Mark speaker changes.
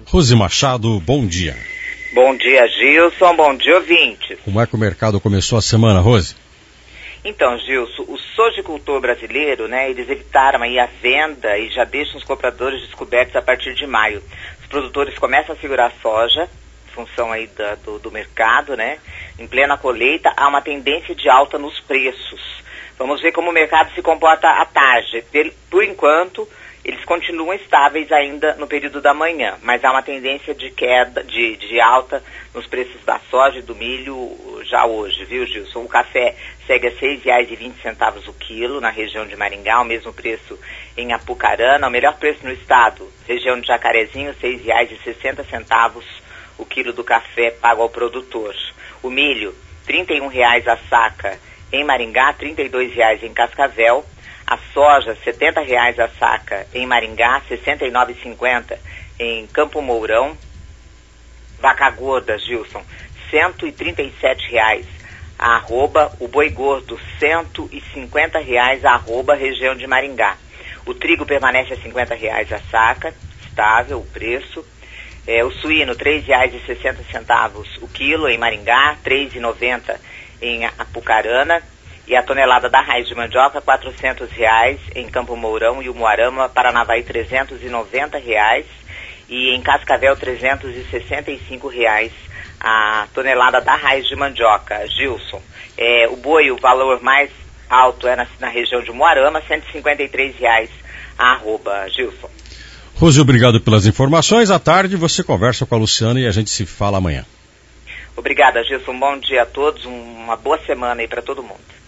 Speaker 1: Rose Machado, bom dia.
Speaker 2: Bom dia, Gilson. Bom dia, ouvintes.
Speaker 1: Como é que o mercado começou a semana, Rose?
Speaker 2: Então, Gilson, o sojicultor brasileiro, eles evitaram aí a venda e já deixam os compradores descobertos a partir de maio. Os produtores começam a segurar a soja, em função aí do mercado, Em plena colheita, há uma tendência de alta nos preços. Vamos ver como o mercado se comporta à tarde. Por enquanto, eles continuam estáveis ainda no período da manhã, mas há uma tendência de queda, de alta nos preços da soja e do milho já hoje, viu, Gilson? O café segue a R$ 6,20 o quilo na região de Maringá, o mesmo preço em Apucarana, o melhor preço no estado, região de Jacarezinho, R$ 6,60 o quilo do café pago ao produtor. O milho, R$ 31,00 a saca em Maringá, R$ 32,00 em Cascavel. A soja, R$ 70,00 a saca em Maringá, R$ 69,50 em Campo Mourão. Vaca gorda, Gilson, R$ 137,00 a arroba. O boi gordo, R$ 150,00 a arroba, região de Maringá. O trigo permanece a R$ 50,00 a saca, estável o preço. O suíno, R$ 3,60 o quilo em Maringá, R$ 3,90 em Apucarana. E a tonelada da raiz de mandioca, R$ 400,00 em Campo Mourão e Umuarama, Paranavaí, R$ 390,00. E em Cascavel, R$ 365,00 a tonelada da raiz de mandioca. Gilson, o boi, o valor mais alto é na região de Umuarama, R$ 153,00 a arroba. Gilson.
Speaker 1: Rose, obrigado pelas informações. À tarde você conversa com a Luciana e a gente se fala amanhã.
Speaker 2: Obrigada, Gilson. Bom dia a todos. Uma boa semana aí para todo mundo.